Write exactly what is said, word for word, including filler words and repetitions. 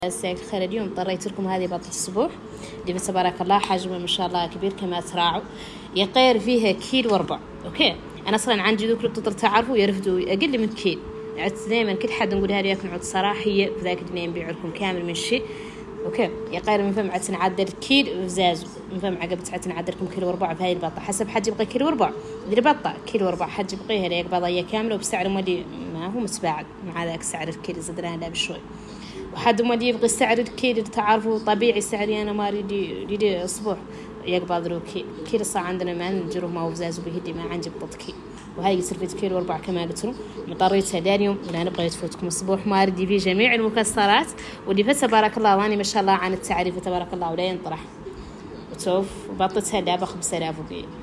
مساك الخير. اليوم اضطريت لكم هذه بطة الصبوح اللي تبارك الله حجمه ما شاء الله كبير كما تراعوا، يقير فيها كيل وربع. اوكي انا اصلا عندي ذوك البطل تعرفوا يرفدوا اقل من كيل، عدت دائما كل حد نقول هذه ياكل عود صراحه هي ذاك اللي نبيع لكم كامل من شيء. اوكي يقير من فم عدت نعدل كيل وزازو من فم عقب ساعه نعدلكم كيلو وربع في هاي البطه حسب حد يبغى كيلو وربع. دير بطه كيلو وربع حد يبغيها ليك بضيه كامله وبسعر مودي ما هو متباعد مع ذاك سعر الكيلو زدناها لا بشوي. وحد ما يبغى سعر الكيلو تعرفوا طبيعي سعري انا ما اريد يريد الصبح يقبضوا كيل كيلو صار عندنا ما نجرو ما وزاز وبهدي ما عندي بطط كيل، وهاي سلفت كيلو وربع كما قلت لكم مضطريتها داريوم ولا نبغى يتفوتكم الصبح ما اريد في جميع المكسرات واللي فت تبارك الله واني ما شاء الله عن التعريف تبارك الله ولا ينطرح وتوف وبطتها لا ب خمسة آلاف وبيه.